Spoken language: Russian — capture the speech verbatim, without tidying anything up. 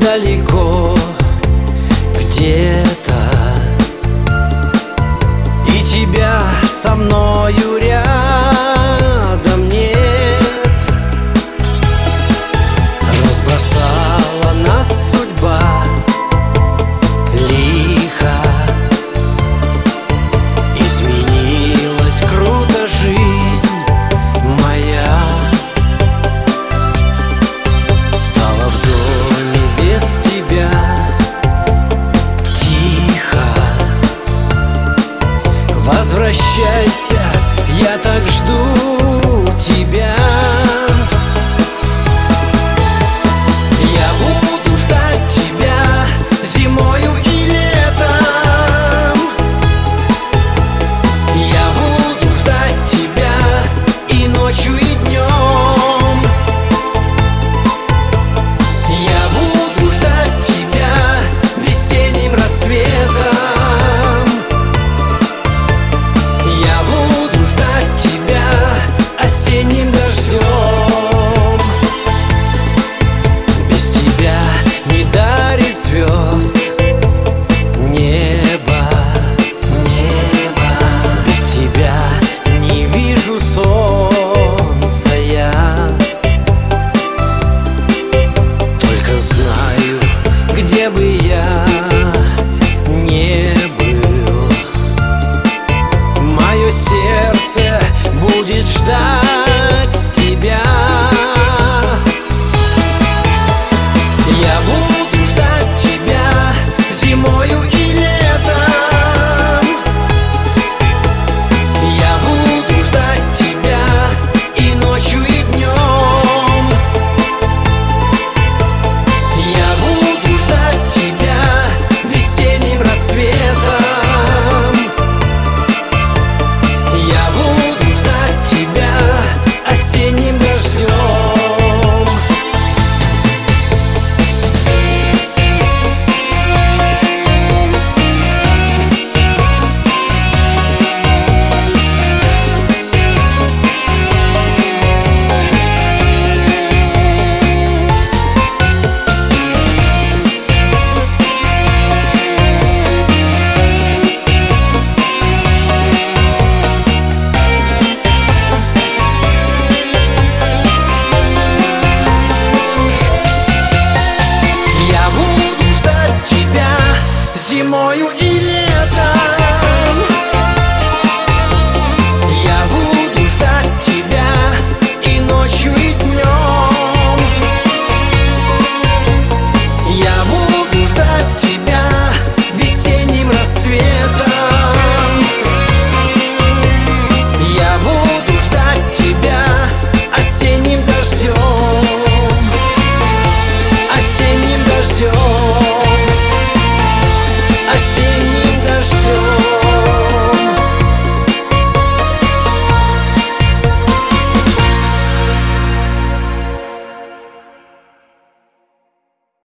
далеко где-то, и тебя со мною рядом нет. Разбросала нас судьба лихо, изменилась круто жизнь моя. Стала в доме без тебя тихо. Возвращайся, я так жду тебя. Я буду ждать тебя зимою и летом. Я буду ждать тебя и ночью, и днем. Я буду ждать тебя весенним рассветом. Я буду ждать тебя осенним дождем. Без тебя не дарит звезд небо, небо. Без тебя не вижу солнца я. Только знаю, где бы я не был, мое сердце будет ждать тебя. Я буду ждать тебя зимою и летом. Я буду ждать тебя и ночью, и днем. Я буду ждать тебя весенним рассветом. Я буду ждать тебя осенним дождем. Я буду ждать тебя зимою и летом. Я буду ждать тебя и ночью, и днем. Я буду ждать тебя весенним рассветом. Я буду ждать тебя осенним дождем. Осенним дождем. Осенним